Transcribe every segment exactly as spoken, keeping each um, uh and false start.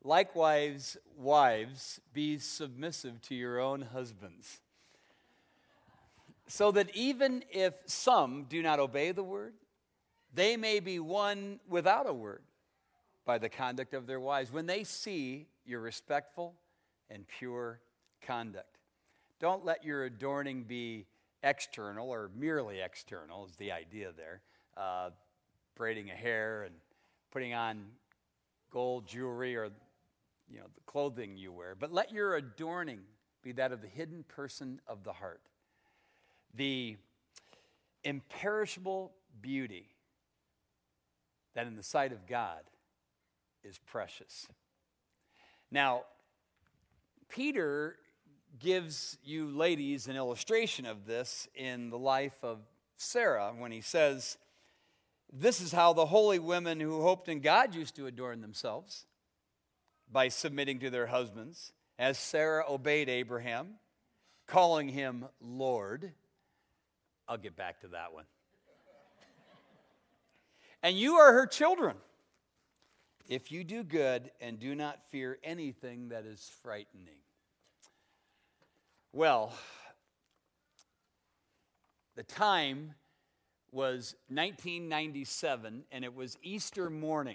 Likewise, wives, be submissive to your own husbands, so that even if some do not obey the word, they may be won without a word by the conduct of their wives, when they see your respectful and pure conduct. Don't let your adorning be external or merely external, is the idea there. Uh, braiding a hair and putting on gold jewelry or, you know, the clothing you wear. But let your adorning be that of the hidden person of the heart. The imperishable beauty that in the sight of God is precious. Now, Peter gives you ladies an illustration of this in the life of Sarah when he says, this is how the holy women who hoped in God used to adorn themselves, by submitting to their husbands, as Sarah obeyed Abraham, calling him Lord. I'll get back to that one. And you are her children, if you do good and do not fear anything that is frightening. Well, the time was nineteen ninety-seven, and it was Easter morning.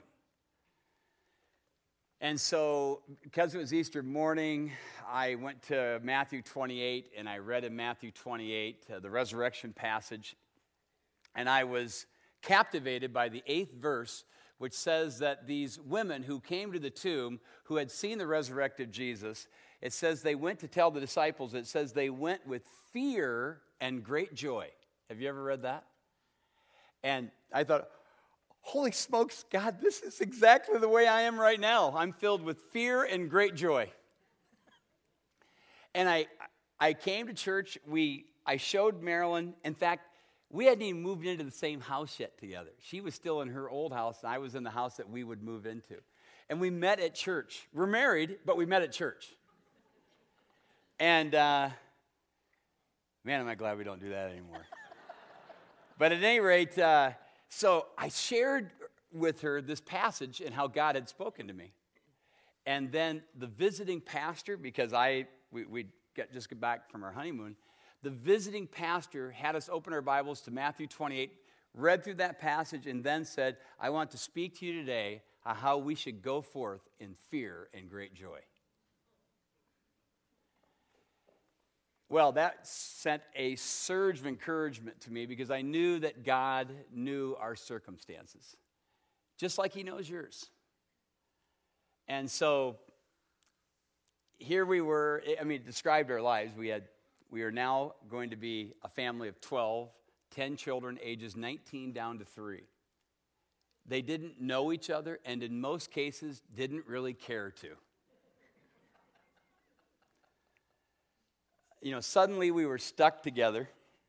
And so, because it was Easter morning, I went to Matthew twenty-eight, and I read in Matthew twenty-eight uh, the resurrection passage, and I was captivated by the eighth verse, which says that these women who came to the tomb, who had seen the resurrected Jesus, it says they went to tell the disciples, it says they went with fear and great joy. Have you ever read that? And I thought, holy smokes, God, this is exactly the way I am right now. I'm filled with fear and great joy. And I I came to church. We I showed Marilyn. In fact, we hadn't even moved into the same house yet together. She was still in her old house, and I was in the house that we would move into. And we met at church. We're married, but we met at church. And, uh, man, am I glad we don't do that anymore. But at any rate, uh, so I shared with her this passage and how God had spoken to me. And then the visiting pastor, because I we we got, just got back from our honeymoon, the visiting pastor had us open our Bibles to Matthew twenty-eight, read through that passage, and then said, I want to speak to you today on how we should go forth in fear and great joy. Well, that sent a surge of encouragement to me because I knew that God knew our circumstances, just like he knows yours. And so here we were, I mean, it described our lives. We had, we are now going to be a family of twelve, ten children, ages nineteen down to three. They didn't know each other, and in most cases, didn't really care to. You know, suddenly we were stuck together,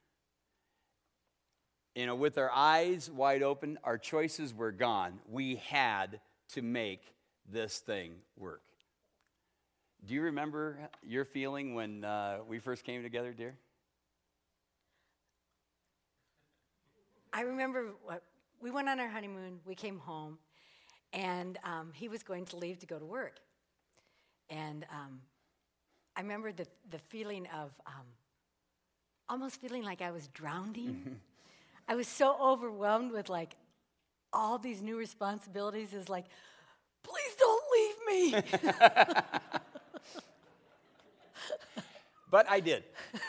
you know, with our eyes wide open. Our choices were gone. We had to make this thing work. Do you remember your feeling when uh, we first came together, dear? I remember what, we went on our honeymoon, we came home, and um, he was going to leave to go to work. And um, I remember the, the feeling of um, almost feeling like I was drowning. I was so overwhelmed with like all these new responsibilities. Is like, please don't leave me. But I did.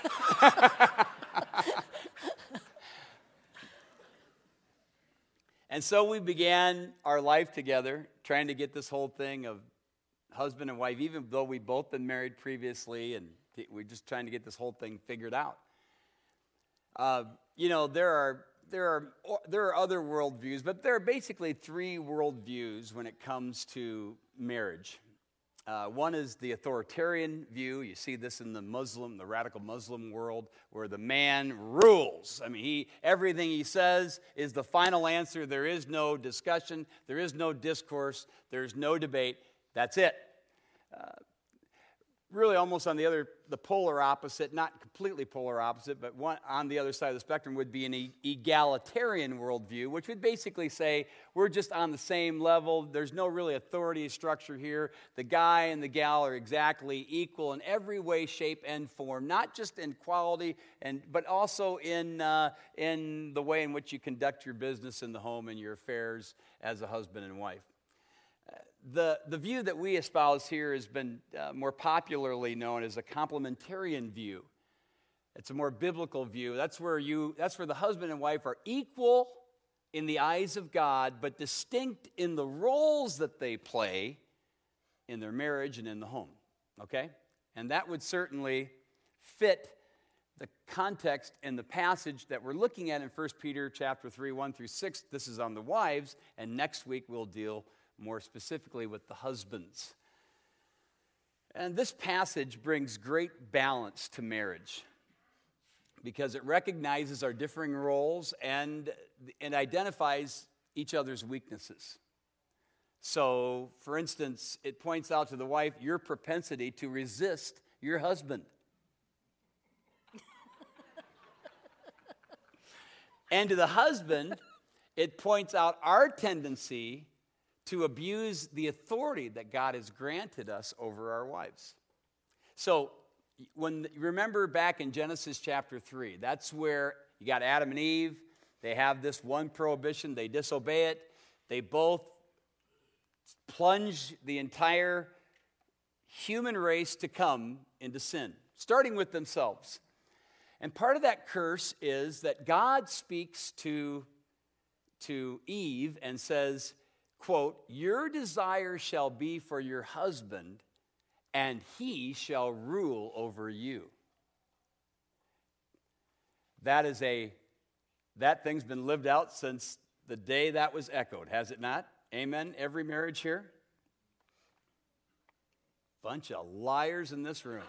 And so we began our life together, trying to get this whole thing of husband and wife, even though we'd both been married previously, and we're just trying to get this whole thing figured out. Uh, you know, there are there are there are other worldviews, but there are basically three worldviews when it comes to marriage. Uh, one is the authoritarian view. You see this in the Muslim, the radical Muslim world, where the man rules. I mean, he everything he says is the final answer. There is no discussion. There is no discourse. There's no debate. That's it. Uh, really almost on the other, the polar opposite, not completely polar opposite, but one on the other side of the spectrum would be an e- egalitarian worldview, which would basically say we're just on the same level. There's no really authority structure here. The guy and the gal are exactly equal in every way, shape, and form, not just in quality, and but also in uh, in the way in which you conduct your business in the home and your affairs as a husband and wife. The, the view that we espouse here has been uh, more popularly known as a complementarian view. It's a more biblical view. That's where you that's where the husband and wife are equal in the eyes of God, but distinct in the roles that they play in their marriage and in the home. Okay? And that would certainly fit the context in the passage that we're looking at in First Peter chapter three, one through six. This is on the wives, and next week we'll deal more specifically with the husbands. And this passage brings great balance to marriage because it recognizes our differing roles and, and identifies each other's weaknesses. So, for instance, it points out to the wife your propensity to resist your husband. And to the husband, it points out our tendency to abuse the authority that God has granted us over our wives. So, when remember back in Genesis chapter three, that's where you got Adam and Eve. They have this one prohibition. They disobey it. They both plunge the entire human race to come into sin, starting with themselves. And part of that curse is that God speaks to, to Eve and says, quote, your desire shall be for your husband, and he shall rule over you. That is a, that thing's been lived out since the day that was echoed, has it not? Amen? Every marriage here? Bunch of liars in this room.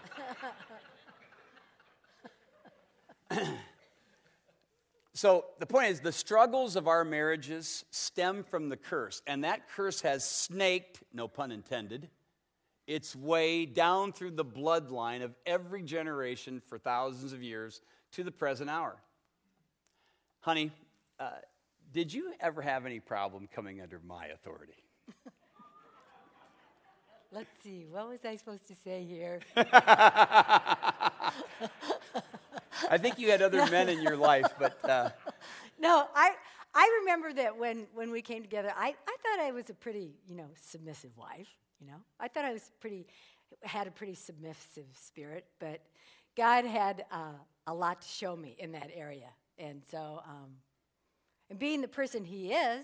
So the point is, the struggles of our marriages stem from the curse, and that curse has snaked, no pun intended, its way down through the bloodline of every generation for thousands of years to the present hour. Honey, uh, did you ever have any problem coming under my authority? Let's see, what was I supposed to say here? I think you had other men in your life, but... Uh, no, I I remember that when, when we came together, I, I thought I was a pretty, you know, submissive wife, you know. I thought I was pretty, had a pretty submissive spirit, but God had uh, a lot to show me in that area. And so, um, and being the person he is,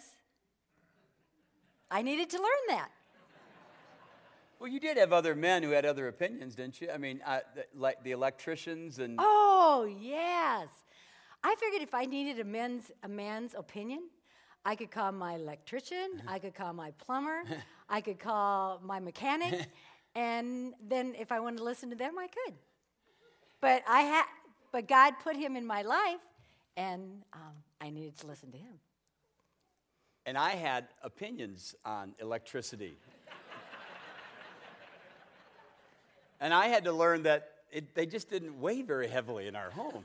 I needed to learn that. Well, you did have other men who had other opinions, didn't you? I mean, uh, the, like the electricians and... Oh, yes. I figured if I needed a man's, a man's opinion, I could call my electrician, I could call my plumber, I could call my mechanic, and then if I wanted to listen to them, I could. But I had, but God put him in my life, and um, I needed to listen to him. And I had opinions on electricity. And I had to learn that it, they just didn't weigh very heavily in our home.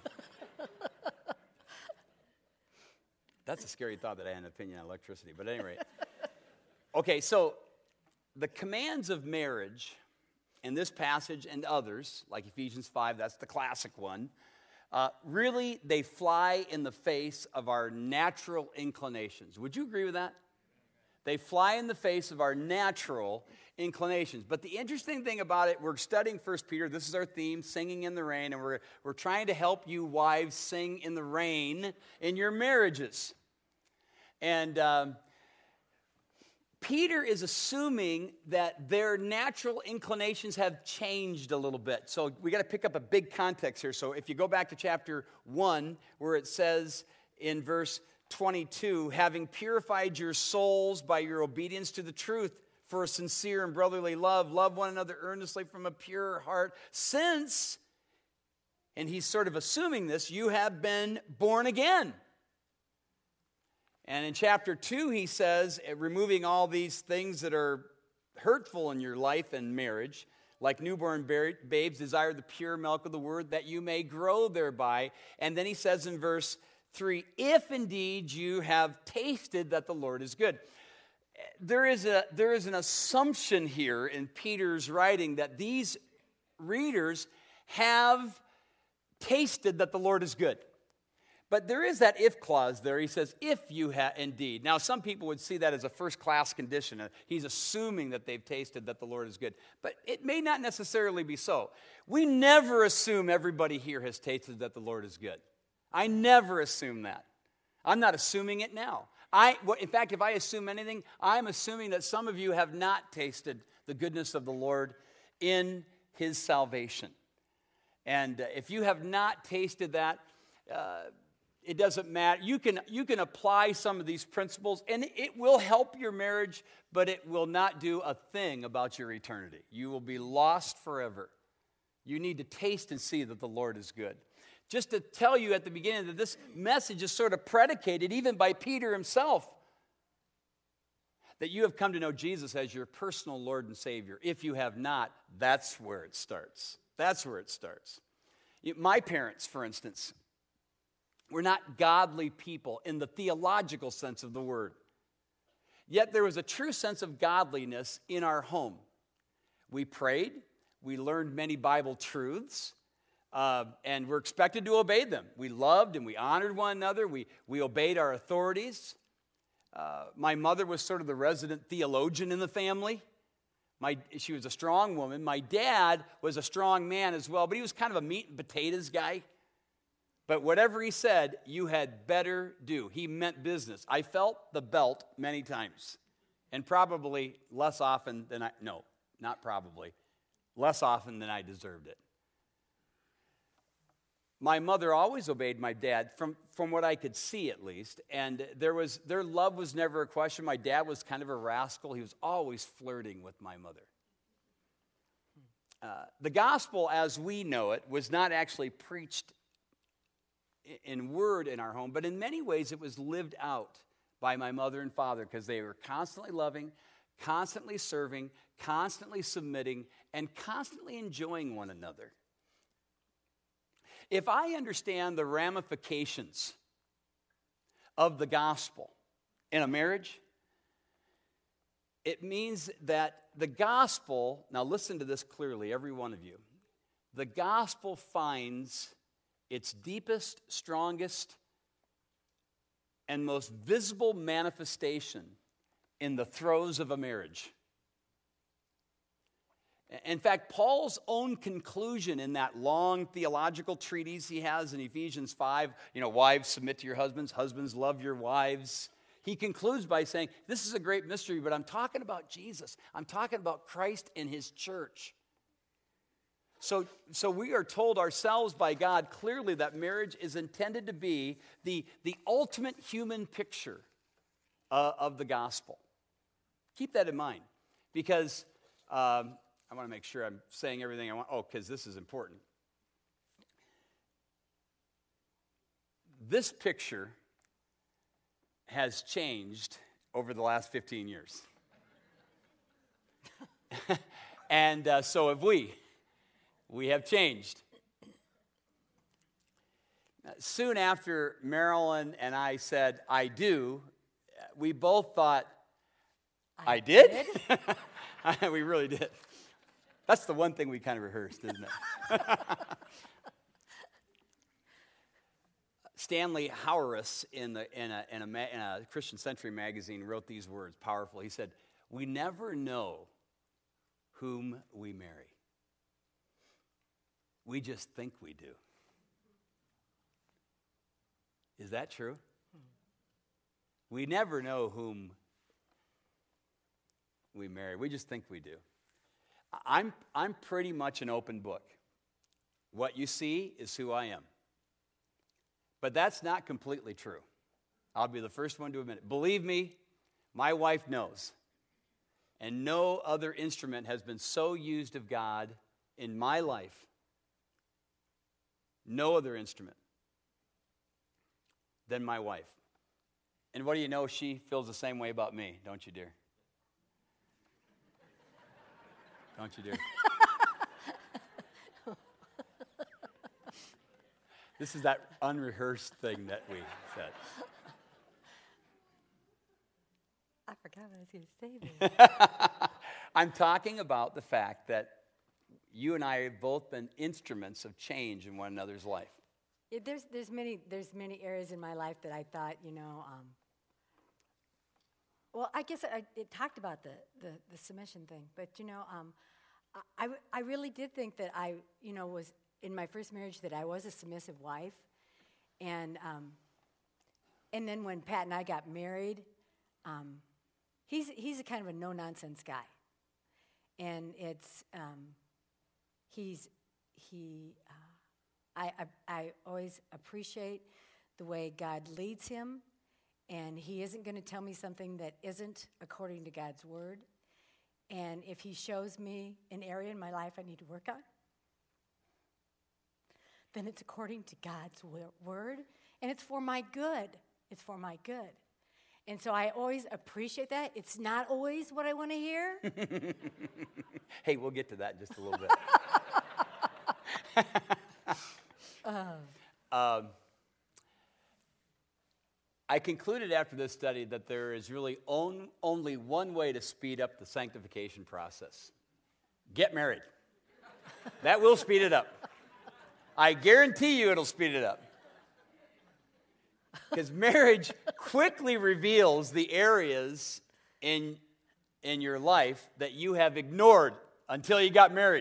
That's a scary thought that I had an opinion on electricity, but at any rate. Okay, so the commands of marriage in this passage and others, like Ephesians five, that's the classic one, uh, really they fly in the face of our natural inclinations. Would you agree with that? They fly in the face of our natural inclinations. But the interesting thing about it, we're studying First Peter. This is our theme, singing in the rain, and we're, we're trying to help you wives sing in the rain in your marriages. And um, Peter is assuming that their natural inclinations have changed a little bit. So we got to pick up a big context here. So if you go back to chapter one, where it says in verse twenty-two, having purified your souls by your obedience to the truth for a sincere and brotherly love, love one another earnestly from a pure heart, since, and he's sort of assuming this, you have been born again. And in chapter two, he says, removing all these things that are hurtful in your life and marriage, like newborn ba- babes, desire the pure milk of the word, that you may grow thereby. And then he says in verse three, if indeed you have tasted that the Lord is good. There is, a, there is an assumption here in Peter's writing that these readers have tasted that the Lord is good. But there is that if clause there. He says, if you have indeed. Now, some people would see that as a first-class condition. He's assuming that they've tasted that the Lord is good. But it may not necessarily be so. We never assume everybody here has tasted that the Lord is good. I never assume that. I'm not assuming it now. I, in fact, if I assume anything, I'm assuming that some of you have not tasted the goodness of the Lord in his salvation. And uh, if you have not tasted that, uh, it doesn't matter. You can, you can apply some of these principles, and it will help your marriage, but it will not do a thing about your eternity. You will be lost forever. You need to taste and see that the Lord is good. Just to tell you at the beginning that this message is sort of predicated even by Peter himself, that you have come to know Jesus as your personal Lord and Savior. If you have not, that's where it starts. That's where it starts. My parents, for instance, were not godly people in the theological sense of the word. Yet there was a true sense of godliness in our home. We prayed, we learned many Bible truths, uh, and we're expected to obey them. We loved and we honored one another. We, we obeyed our authorities. Uh, my mother was sort of the resident theologian in the family. My, she was a strong woman. My dad was a strong man as well, but he was kind of a meat and potatoes guy. But whatever he said, you had better do. He meant business. I felt the belt many times, and probably less often than I, no, not probably, less often than I deserved it. My mother always obeyed my dad, from, from what I could see at least, and there was their love was never a question. My dad was kind of a rascal. He was always flirting with my mother. Uh, the gospel as we know it was not actually preached in word in our home, but in many ways it was lived out by my mother and father because they were constantly loving, constantly serving, constantly submitting, and constantly enjoying one another. If I understand the ramifications of the gospel in a marriage, it means that the gospel, now listen to this clearly, every one of you, the gospel finds its deepest, strongest, and most visible manifestation in the throes of a marriage. In fact, Paul's own conclusion in that long theological treatise he has in Ephesians five, you know, wives, submit to your husbands, husbands, love your wives. He concludes by saying, this is a great mystery, but I'm talking about Jesus. I'm talking about Christ and his church. So, so we are told ourselves by God clearly that marriage is intended to be the, the ultimate human picture uh, of the gospel. Keep that in mind, because um, I want to make sure I'm saying everything I want. Oh, because this is important. This picture has changed over the last fifteen years. And uh, so have we. We have changed. Soon after Marilyn and I said, I do, we both thought, I, I did? did? We really did. That's the one thing we kind of rehearsed, isn't it? Stanley Hauerwas in, the, in, a, in, a, in a Christian Century magazine wrote these words, powerful. He said, we never know whom we marry. We just think we do. Is that true? We never know whom we marry. We just think we do. I'm, I'm pretty much an open book. What you see is who I am. But that's not completely true. I'll be the first one to admit it. Believe me, my wife knows. And no other instrument has been so used of God in my life. No other instrument than my wife. And what do you know? She feels the same way about me, don't you, dear? Don't you, dear? This is that unrehearsed thing that we said. I forgot what I was going to say there. I'm talking about the fact that you and I have both been instruments of change in one another's life. Yeah, there's there's many there's many areas in my life that I thought, you know, um, well, I guess I, it talked about the, the, the submission thing, but you know, um, I, I I really did think that I, you know, was in my first marriage that I was a submissive wife, and um, and then when Pat and I got married, um, he's he's a kind of a no nonsense guy, and it's um, he's he. Uh, I, I, I always appreciate the way God leads him, and he isn't going to tell me something that isn't according to God's word. And if he shows me an area in my life I need to work on, then it's according to God's word, and it's for my good. It's for my good. And so I always appreciate that. It's not always what I want to hear. Hey, we'll get to that in just a little bit. Um, I concluded after this study that there is really on, only one way to speed up the sanctification process. Get married. That will speed it up. I guarantee you it'll speed it up. Because marriage quickly reveals the areas in, in your life that you have ignored until you got married.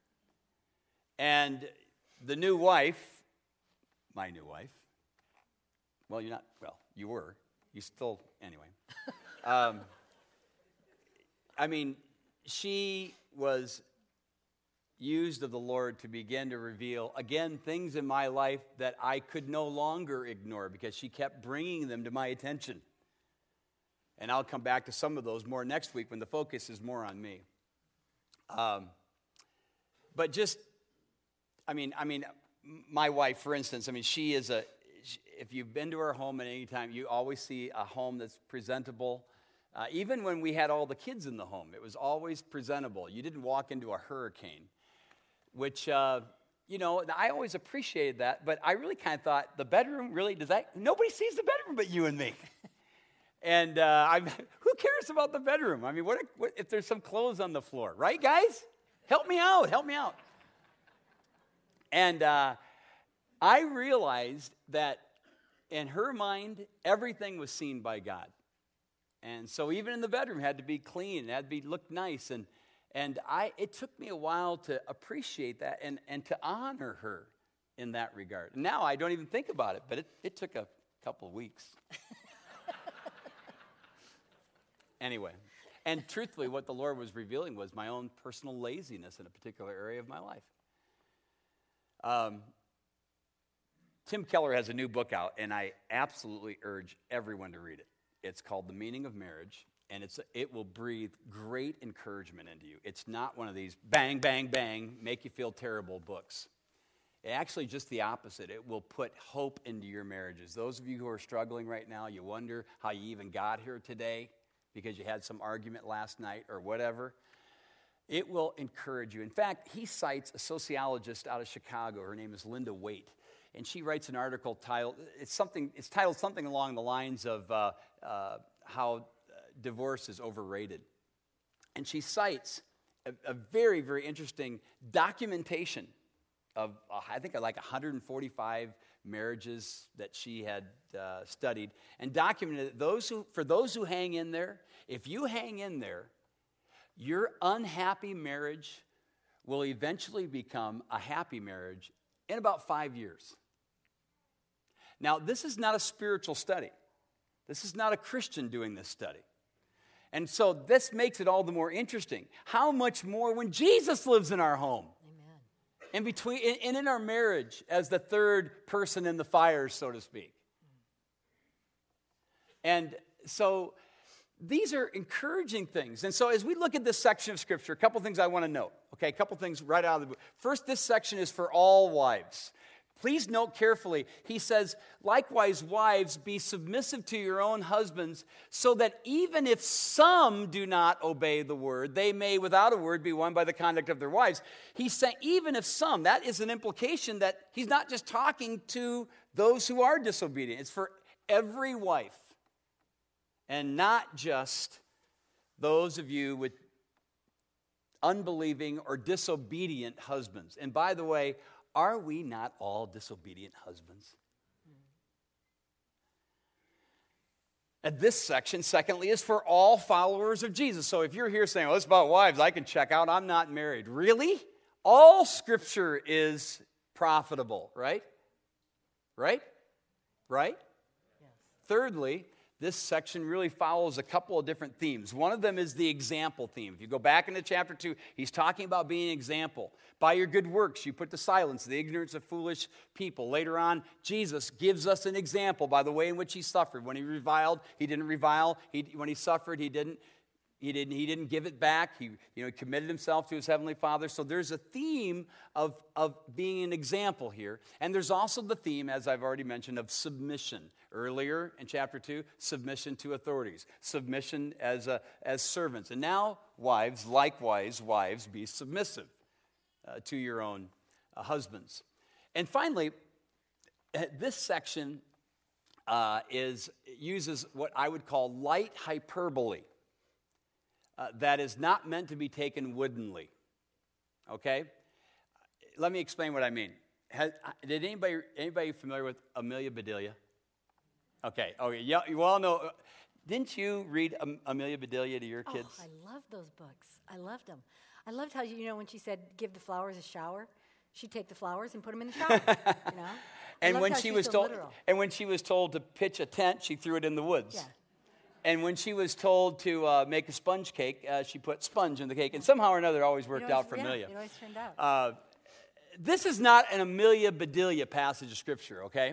And the new wife, my new wife, well, you're not, well, you were, you still, anyway. Um, I mean, she was used of the Lord to begin to reveal, again, things in my life that I could no longer ignore because she kept bringing them to my attention. And I'll come back to some of those more next week when the focus is more on me. Um, but just, I mean, I mean, my wife, for instance, I mean, she is a, if you've been to her home at any time, you always see a home that's presentable. Uh, even when we had all the kids in the home, it was always presentable. You didn't walk into a hurricane, which, uh, you know, I always appreciated that, but I really kind of thought, the bedroom, really, does that, nobody sees the bedroom but you and me. And uh, I'm, who cares about the bedroom? I mean, what if, what if there's some clothes on the floor, right, guys? Help me out, help me out. And uh, I realized that in her mind, everything was seen by God. And so even in the bedroom, it had to be clean, it had to be look nice. And and I it took me a while to appreciate that and, and to honor her in that regard. Now I don't even think about it, but it, it took a couple of weeks. Anyway, and truthfully, what the Lord was revealing was my own personal laziness in a particular area of my life. Um, Tim Keller has a new book out, and I absolutely urge everyone to read it. It's called The Meaning of Marriage, and it's it will breathe great encouragement into you. It's not one of these bang, bang, bang, make you feel terrible books. Actually, just the opposite. It will put hope into your marriages. Those of you who are struggling right now, you wonder how you even got here today because you had some argument last night or whatever. It will encourage you. In fact, he cites a sociologist out of Chicago. Her name is Linda Waite. And she writes an article titled, it's something, it's titled something along the lines of uh, uh, how divorce is overrated. And she cites a, a very, very interesting documentation of, uh, I think, like one hundred forty-five marriages that she had uh, studied and documented that those who, for those who hang in there, if you hang in there, your unhappy marriage will eventually become a happy marriage in about five years. Now, this is not a spiritual study. This is not a Christian doing this study. And so this makes it all the more interesting. How much more when Jesus lives in our home? Amen. In between, and in our marriage as the third person in the fire, so to speak. And so these are encouraging things. And so as we look at this section of Scripture, a couple things I want to note. Okay, a couple things right out of the book. First, this section is for all wives. Please note carefully, he says, likewise, wives, be submissive to your own husbands, so that even if some do not obey the word, they may, without a word, be won by the conduct of their wives. He's saying, even if some, that is an implication that he's not just talking to those who are disobedient. It's for every wife, and not just those of you with unbelieving or disobedient husbands. And by the way, are we not all disobedient husbands? And this section, secondly, is for all followers of Jesus. So if you're here saying, well, it's about wives, I can check out, I'm not married. Really? All Scripture is profitable, right? Right? Right? Yes. Thirdly, this section really follows a couple of different themes. One of them is the example theme. If you go back into chapter two, he's talking about being an example. By your good works, you put to silence the ignorance of foolish people. Later on, Jesus gives us an example by the way in which he suffered. When he reviled, he didn't revile. He, when he suffered, he didn't, he didn't, he didn't give it back. He, you know, he committed himself to his heavenly Father. So there's a theme of, of being an example here. And there's also the theme, as I've already mentioned, of submission. Earlier in chapter two, submission to authorities, submission as, a, as servants. And now, wives, likewise, wives, be submissive uh, to your own uh, husbands. And finally, this section uh, is uses what I would call light hyperbole uh, that is not meant to be taken woodenly. Okay? Let me explain what I mean. Has, did anybody, anybody familiar with Amelia Bedelia? Okay, okay, yeah, you all know. Didn't you read Am- Amelia Bedelia to your kids? Oh, I love those books. I loved them. I loved how, you know, when she said, give the flowers a shower, she'd take the flowers and put them in the shower, you know? And when she was so told, literal. and when she was told to pitch a tent, she threw it in the woods. Yeah. And when she was told to uh, make a sponge cake, uh, she put sponge in the cake. And somehow or another, it always worked It always- out for yeah, Amelia. It always turned out. Uh, this is not an Amelia Bedelia passage of Scripture, okay?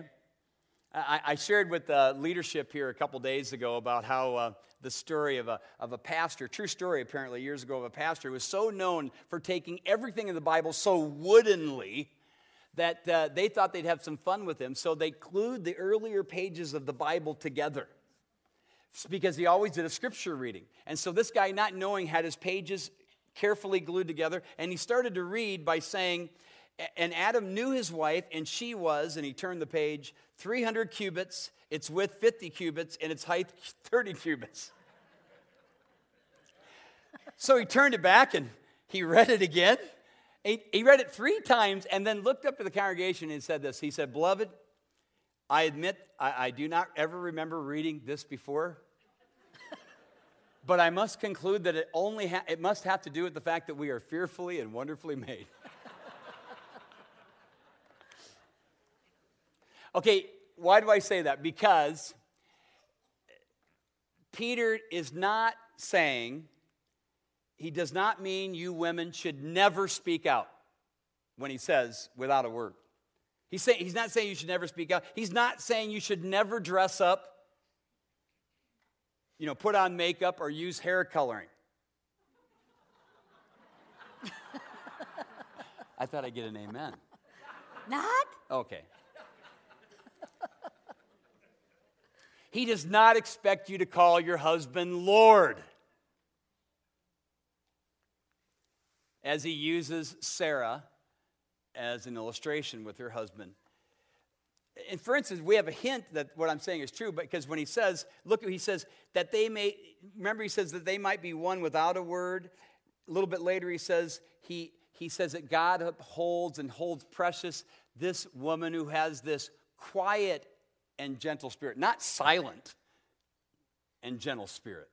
I, I shared with the leadership here a couple days ago about how uh, the story of a, of a pastor, true story apparently years ago of a pastor, who was so known for taking everything in the Bible so woodenly that uh, they thought they'd have some fun with him, so they glued the earlier pages of the Bible together. It's because he always did a scripture reading. And so this guy, not knowing, had his pages carefully glued together, and he started to read by saying, and Adam knew his wife, and she was, and he turned the page, three hundred cubits, its width fifty cubits, and its height thirty cubits. So he turned it back, and he read it again. He, he read it three times, and then looked up to the congregation and said this. He said, beloved, I admit I, I do not ever remember reading this before, but I must conclude that it only ha- it must have to do with the fact that we are fearfully and wonderfully made. Okay, why do I say that? Because Peter is not saying, he does not mean you women should never speak out when he says without a word. He's, saying, he's not saying you should never speak out. He's not saying you should never dress up, you know, put on makeup or use hair coloring. I thought I'd get an amen. Not? Okay. He does not expect you to call your husband Lord, as he uses Sarah as an illustration with her husband. And for instance, we have a hint that what I'm saying is true, because when he says, look, he says that they may, remember he says that they might be won without a word. A little bit later he says, he, he says that God upholds and holds precious this woman who has this quiet and gentle spirit, not silent and gentle spirit.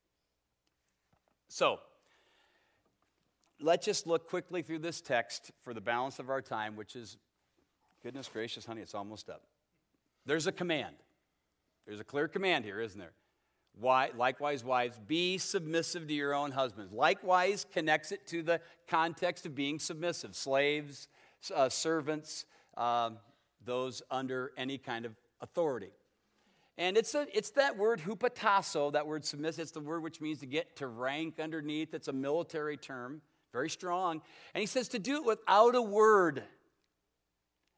So, let's just look quickly through this text for the balance of our time, which is, goodness gracious, honey, it's almost up. There's a command. There's a clear command here, isn't there? Why, likewise, wives, be submissive to your own husbands. Likewise connects it to the context of being submissive. Slaves, uh, servants, uh, those under any kind of authority. And it's a, it's that word hupotasso, that word submissive. It's the word which means to get to rank underneath. It's a military term, very strong. And he says to do it without a word.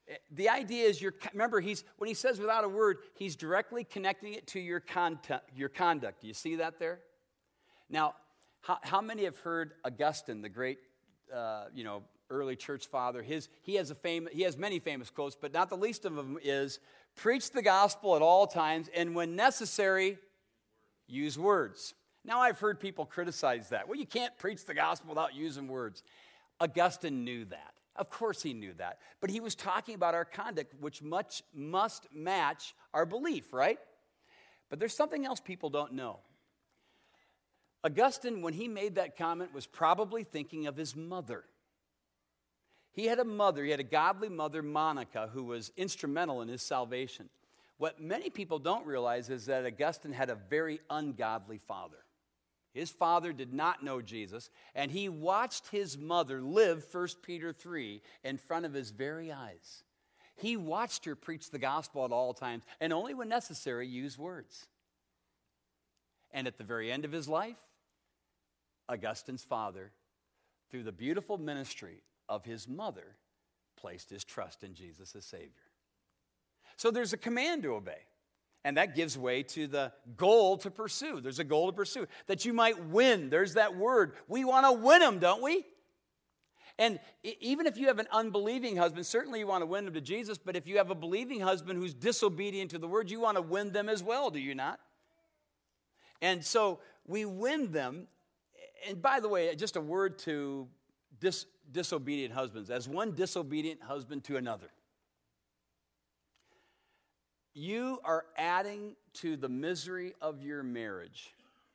The idea is, you're, remember, he's, when he says without a word, he's directly connecting it to your, content, your conduct. Do you see that there? Now, how, how many have heard Augustine, the great, uh, you know, early church father? His, he, has a fam- he has many famous quotes, but not the least of them is, preach the gospel at all times, and when necessary, use words. Now, I've heard people criticize that. Well, you can't preach the gospel without using words. Augustine knew that. Of course he knew that. But he was talking about our conduct, which much must match our belief, right? But there's something else people don't know. Augustine, when he made that comment, was probably thinking of his mother. He had a mother, he had a godly mother, Monica, who was instrumental in his salvation. What many people don't realize is that Augustine had a very ungodly father. His father did not know Jesus, and he watched his mother live First Peter three in front of his very eyes. He watched her preach the gospel at all times, and only when necessary use words. And at the very end of his life, Augustine's father, through the beautiful ministry of his mother, placed his trust in Jesus as Savior. So there's a command to obey. And that gives way to the goal to pursue. There's a goal to pursue, that you might win. There's that word. We want to win them, don't we? And even if you have an unbelieving husband, certainly you want to win them to Jesus, but if you have a believing husband who's disobedient to the word, you want to win them as well, do you not? And so we win them. And by the way, just a word to dis- disobedient husbands, as one disobedient husband to another. You are adding to the misery of your marriage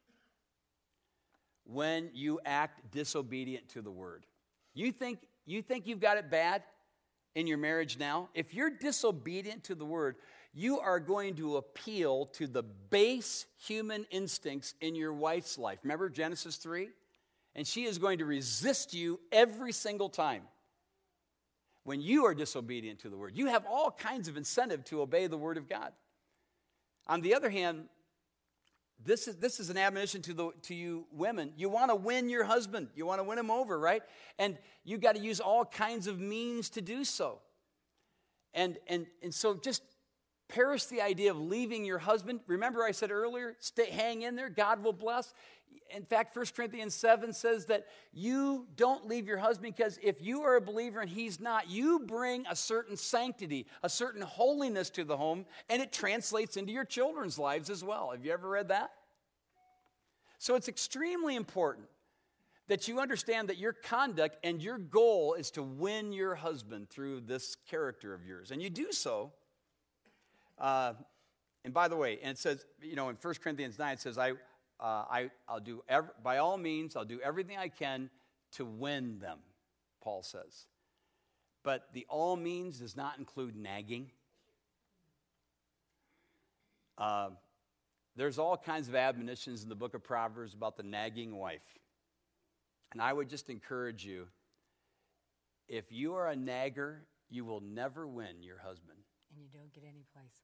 when you act disobedient to the word. You think, you think you've got it bad in your marriage now? If you're disobedient to the word, you are going to appeal to the base human instincts in your wife's life. Remember Genesis three? And she is going to resist you every single time. When you are disobedient to the word, you have all kinds of incentive to obey the word of God. On the other hand, this is, this is an admonition to, the, to you women. You want to win your husband. You want to win him over, right? And you got to use all kinds of means to do so. And, and, and so just perish the idea of leaving your husband. Remember I said earlier, stay, hang in there, God will bless. In fact, First Corinthians seven says that you don't leave your husband because if you are a believer and he's not, you bring a certain sanctity, a certain holiness to the home, and it translates into your children's lives as well. Have you ever read that? So it's extremely important that you understand that your conduct and your goal is to win your husband through this character of yours. And you do so. Uh, and by the way, and it says, you know, in First Corinthians nine, it says, I... Uh, I, I'll do, every, by all means, I'll do everything I can to win them, Paul says. But the all means does not include nagging. Uh, there's all kinds of admonitions in the book of Proverbs about the nagging wife. And I would just encourage you, if you are a nagger, you will never win your husband. And you don't get any place.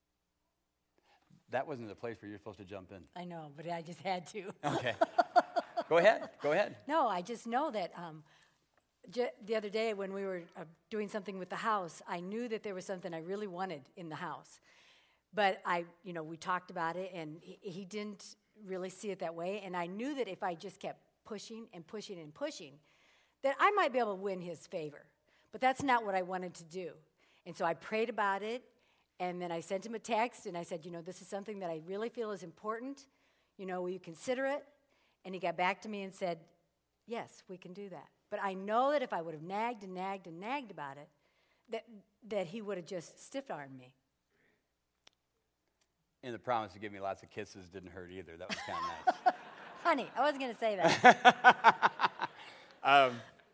That wasn't the place where you're supposed to jump in. I know, but I just had to. Okay. Go ahead. Go ahead. No, I just know that um, j- the other day when we were uh, doing something with the house, I knew that there was something I really wanted in the house. But I, you know, we talked about it, and he, he didn't really see it that way. And I knew that if I just kept pushing and pushing and pushing, that I might be able to win his favor. But that's not what I wanted to do. And so I prayed about it. And then I sent him a text, and I said, you know, this is something that I really feel is important. You know, will you consider it? And he got back to me and said, yes, we can do that. But I know that if I would have nagged and nagged and nagged about it, that, that he would have just stiff-armed me. And the promise to give me lots of kisses didn't hurt either. That was kind of nice. Honey, I wasn't going to say that. um,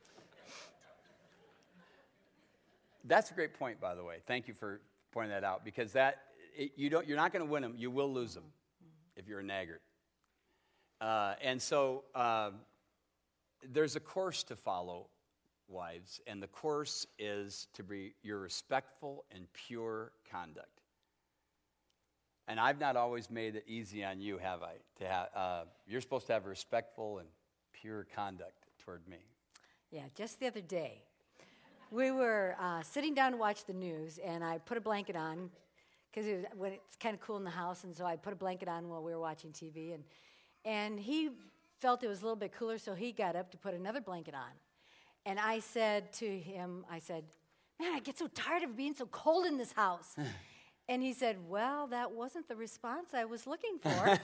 that's a great point, by the way. Thank you for pointing that out, because that it, you don't, you're not going to win them. You will lose them if you're a naggart. Uh, and so uh, there's a course to follow, wives, and the course is to be your respectful and pure conduct. And I've not always made it easy on you, have I? To have, uh, you're supposed to have respectful and pure conduct toward me. Yeah, just the other day, we were uh, sitting down to watch the news, and I put a blanket on because it was, when it's kind of cool in the house, and so I put a blanket on while we were watching T V, and and he felt it was a little bit cooler, so he got up to put another blanket on. And I said to him, I said, man, I get so tired of being so cold in this house. And he said, well, that wasn't the response I was looking for.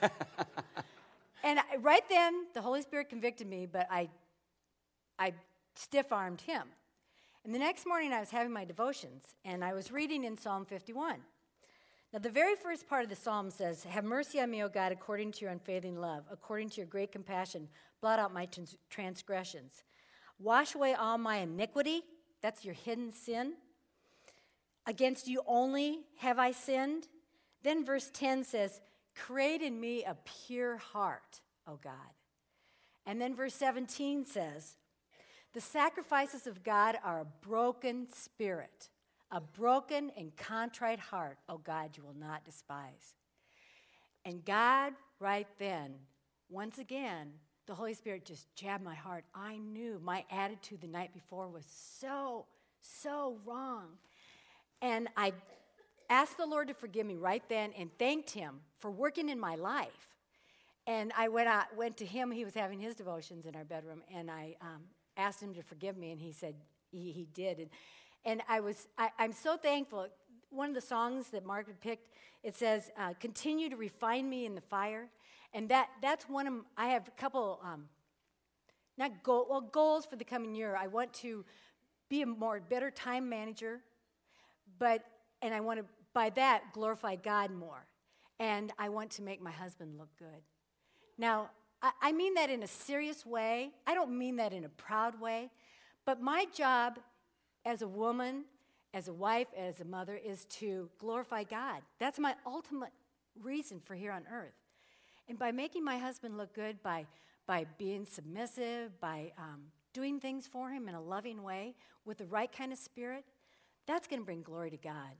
And I, right then, the Holy Spirit convicted me, but I, I stiff-armed him. And the next morning, I was having my devotions, and I was reading in Psalm fifty-one. Now, the very first part of the psalm says, have mercy on me, O God, according to your unfailing love, according to your great compassion, blot out my trans- transgressions. Wash away all my iniquity, that's your hidden sin. Against you only have I sinned. Then verse ten says, create in me a pure heart, O God. And then verse seventeen says, the sacrifices of God are a broken spirit, a broken and contrite heart, O God, you will not despise. And God, right then, once again, the Holy Spirit just jabbed my heart. I knew my attitude the night before was so, so wrong. And I asked the Lord to forgive me right then and thanked him for working in my life. And I went out, went to him. He was having his devotions in our bedroom, and I um, asked him to forgive me, and he said he, he did. And, and I was, I, I'm so thankful. One of the songs that Mark had picked, it says, uh, continue to refine me in the fire. And that that's one of, I have a couple, um, not goal, well, goals for the coming year. I want to be a more better time manager, but, and I want to, by that, glorify God more. And I want to make my husband look good. Now, I, I mean that in a serious way. I don't mean that in a proud way. But my job as a woman, as a wife, as a mother, is to glorify God. That's my ultimate reason for here on earth. And by making my husband look good, by, by being submissive, by um, doing things for him in a loving way, with the right kind of spirit, that's going to bring glory to God.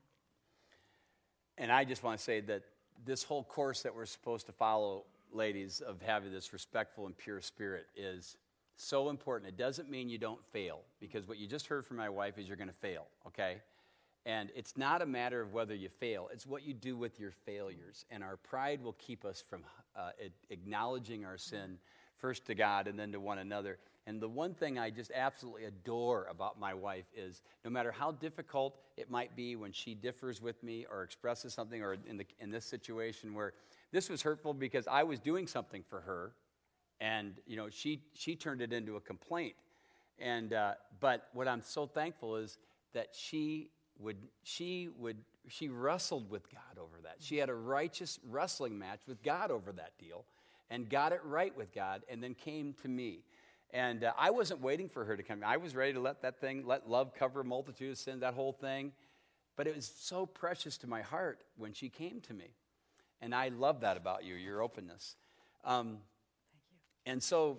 And I just want to say that this whole course that we're supposed to follow, ladies, of having this respectful and pure spirit is so important. It doesn't mean you don't fail, because what you just heard from my wife is you're going to fail, okay? And it's not a matter of whether you fail. It's what you do with your failures. And our pride will keep us from uh, acknowledging our sin, first to God and then to one another. And the one thing I just absolutely adore about my wife is no matter how difficult it might be when she differs with me or expresses something, or in, the, in this situation where this was hurtful because I was doing something for her, and you know she, she turned it into a complaint. And uh, but what I'm so thankful is that she would she would she wrestled with God over that. She had a righteous wrestling match with God over that deal, and got it right with God, and then came to me. And uh, I wasn't waiting for her to come. I was ready to let that thing, let love cover a multitude of sins, that whole thing. But it was so precious to my heart when she came to me. And I love that about you, your openness. Um, Thank you. And so,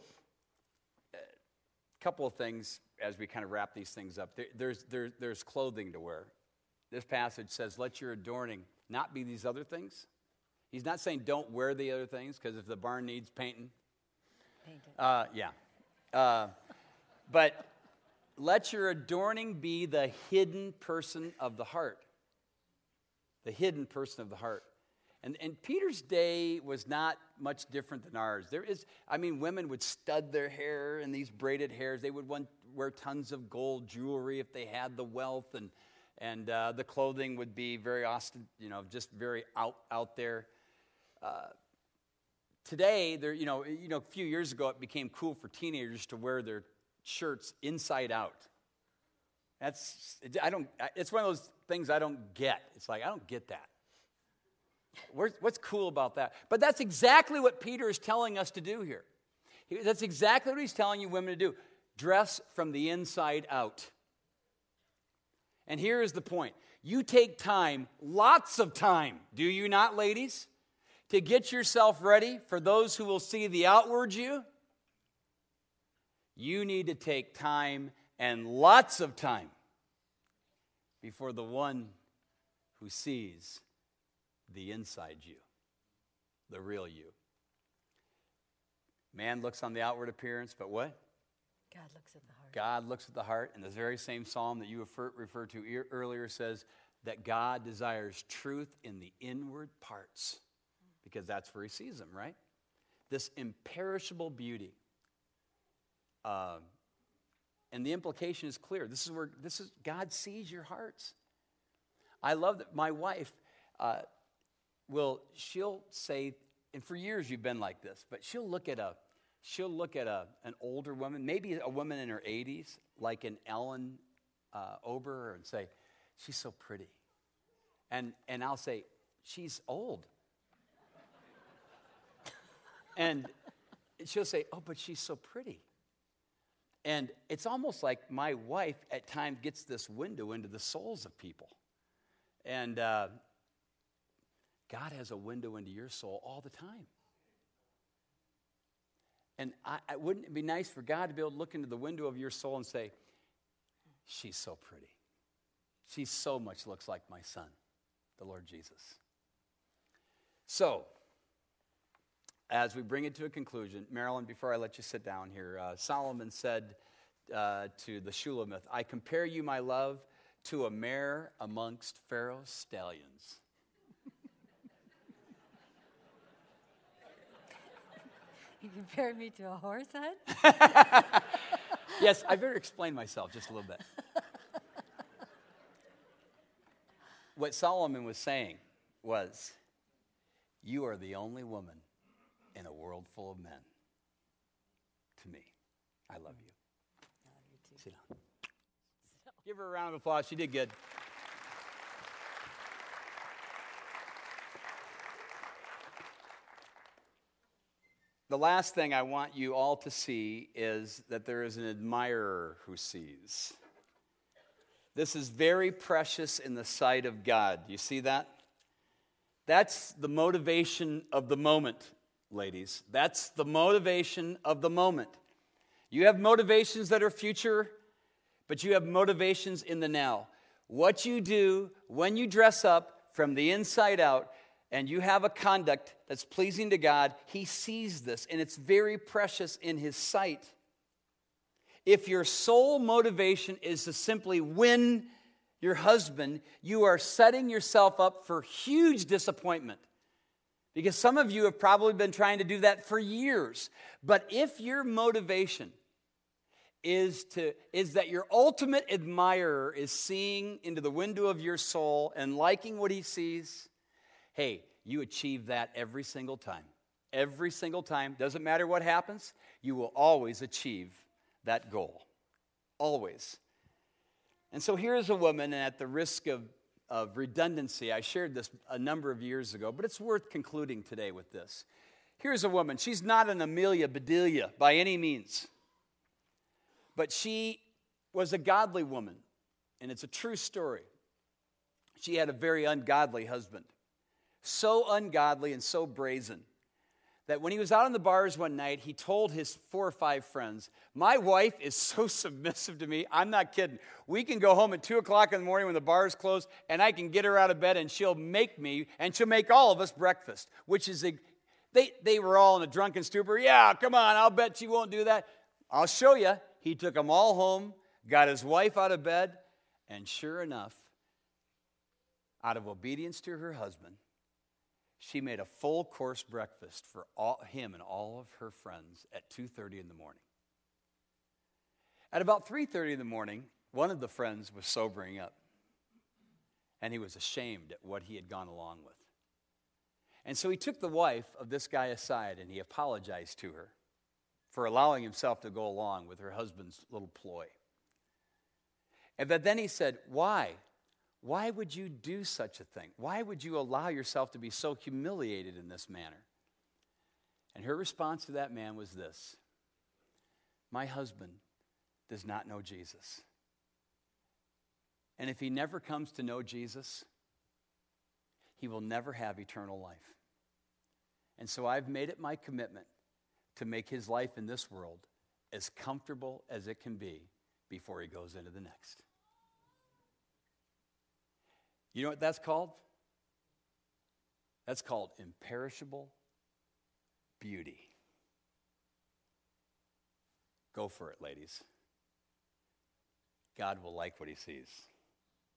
a couple of things as we kind of wrap these things up. There, there's, there, there's clothing to wear. This passage says, let your adorning not be these other things. He's not saying don't wear the other things, because if the barn needs painting, Paint it. uh, yeah. Uh, but let your adorning be the hidden person of the heart. The hidden person of the heart. And, and Peter's day was not much different than ours. There is, I mean, women would stud their hair in these braided hairs. They would want, wear tons of gold jewelry if they had the wealth, and and uh, the clothing would be very austin, you know, just very out out there. Uh, Today, there, you know, you know, a few years ago, it became cool for teenagers to wear their shirts inside out. That's, I don't, it's one of those things I don't get. It's like, I don't get that. Where's, what's cool about that? But that's exactly what Peter is telling us to do here. He, that's exactly what he's telling you women to do. Dress from the inside out. And here is the point. You take time, lots of time, do you not, ladies? To get yourself ready for those who will see the outward you. You need to take time, and lots of time, before the one who sees the inside you, the real you. Man looks on the outward appearance, but what? God looks at the heart. God looks at the heart, and this very same psalm that you refer, referred to e- earlier says that God desires truth in the inward parts, because that's where he sees them, right? This imperishable beauty. Uh, and the implication is clear. This is where this is God sees your hearts. I love that my wife uh, will, she'll say, and for years you've been like this, but she'll look at a, she'll look at a, an older woman, maybe a woman in her eighties, like an Ellen uh, Ober, and say, she's so pretty. And, and I'll say, she's old. And she'll say, oh, but she's so pretty. And it's almost like my wife at times gets this window into the souls of people. And uh, God has a window into your soul all the time. And I, I, wouldn't it be nice for God to be able to look into the window of your soul and say, she's so pretty. She so much looks like my son, the Lord Jesus. So, as we bring it to a conclusion, Marilyn, before I let you sit down here, uh, Solomon said uh, to the Shulamith, I compare you, my love, to a mare amongst Pharaoh's stallions. You compared me to a horse head? Yes, I better explain myself just a little bit. What Solomon was saying was, you are the only woman in a world full of men. To me, I love you. I love you too. Sit down. Give her a round of applause. She did good. The last thing I want you all to see is that there is an admirer who sees. This is very precious in the sight of God. You see that? That's the motivation of the moment, ladies. That's the motivation of the moment. You have motivations that are future, but you have motivations in the now. What you do when you dress up from the inside out and you have a conduct that's pleasing to God, he sees this, and it's very precious in his sight. If your sole motivation is to simply win your husband, you are setting yourself up for huge disappointment. Because some of you have probably been trying to do that for years. But if your motivation is to is that your ultimate admirer is seeing into the window of your soul and liking what he sees, hey, you achieve that every single time. Every single time. Doesn't matter what happens, you will always achieve that goal. Always. And so here's a woman, and at the risk of, of redundancy, I shared this a number of years ago, but it's worth concluding today with this. Here's a woman. She's not an Amelia Bedelia by any means, but she was a godly woman, and it's a true story. She had a very ungodly husband, so ungodly and so brazen that when he was out in the bars one night, he told his four or five friends, my wife is so submissive to me, I'm not kidding. We can go home at two o'clock in the morning when the bars close, and I can get her out of bed, and she'll make me, and she'll make all of us breakfast, which is, a, they, they were all in a drunken stupor. Yeah, come on, I'll bet she won't do that. I'll show you. He took them all home, got his wife out of bed, and sure enough, out of obedience to her husband, she made a full course breakfast for all, him and all of her friends at two thirty in the morning. At about three thirty in the morning, one of the friends was sobering up, and he was ashamed at what he had gone along with. And so he took the wife of this guy aside, and he apologized to her for allowing himself to go along with her husband's little ploy. And but then he said, why? Why would you do such a thing? Why would you allow yourself to be so humiliated in this manner? And her response to that man was this: my husband does not know Jesus. And if he never comes to know Jesus, he will never have eternal life. And so I've made it my commitment to make his life in this world as comfortable as it can be before he goes into the next. You know what that's called? That's called imperishable beauty. Go for it, ladies. God will like what he sees.